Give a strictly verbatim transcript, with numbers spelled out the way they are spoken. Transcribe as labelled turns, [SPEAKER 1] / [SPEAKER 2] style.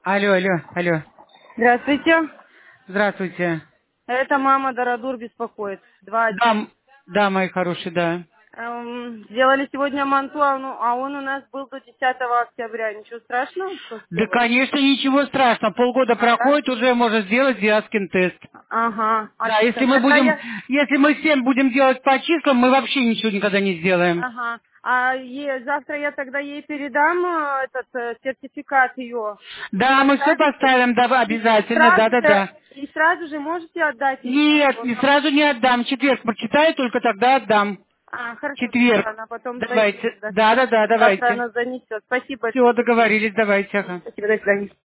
[SPEAKER 1] Алло, алло, алло.
[SPEAKER 2] Здравствуйте.
[SPEAKER 1] Здравствуйте.
[SPEAKER 2] Это мама Дородур беспокоит. Два
[SPEAKER 1] Да,
[SPEAKER 2] один.
[SPEAKER 1] м- да, мои хорошие, да.
[SPEAKER 2] Эм, сделали сегодня манту, а он, а он у нас был до десятого октября. Ничего страшного, что
[SPEAKER 1] Да,
[SPEAKER 2] сделали?
[SPEAKER 1] конечно, ничего страшного. Полгода
[SPEAKER 2] А, да?
[SPEAKER 1] проходит, уже можно сделать Диаскин тест.
[SPEAKER 2] Ага,
[SPEAKER 1] Да, если
[SPEAKER 2] отлично.
[SPEAKER 1] мы
[SPEAKER 2] Тогда
[SPEAKER 1] будем,
[SPEAKER 2] я...
[SPEAKER 1] если мы всем будем делать по числам, мы вообще ничего никогда не сделаем.
[SPEAKER 2] Ага. А е- завтра я тогда ей передам э, этот э, сертификат ее. Вы
[SPEAKER 1] Да, мы все
[SPEAKER 2] поставите?
[SPEAKER 1] поставим, да,
[SPEAKER 2] И
[SPEAKER 1] обязательно, да,
[SPEAKER 2] сразу
[SPEAKER 1] да,
[SPEAKER 2] же,
[SPEAKER 1] да.
[SPEAKER 2] и сразу же можете отдать или как?
[SPEAKER 1] Нет,
[SPEAKER 2] Вот
[SPEAKER 1] не
[SPEAKER 2] там-
[SPEAKER 1] сразу не отдам. Четверг прочитаю, только тогда отдам.
[SPEAKER 2] А, хорошо, тогда
[SPEAKER 1] Четверг.
[SPEAKER 2] она потом зайдет
[SPEAKER 1] Давайте.
[SPEAKER 2] сюда.
[SPEAKER 1] Да, да, да,
[SPEAKER 2] Завтра
[SPEAKER 1] давайте.
[SPEAKER 2] она занесет. Спасибо
[SPEAKER 1] Все,
[SPEAKER 2] большое.
[SPEAKER 1] договорились, давайте. Ага.
[SPEAKER 2] Спасибо, до свидания.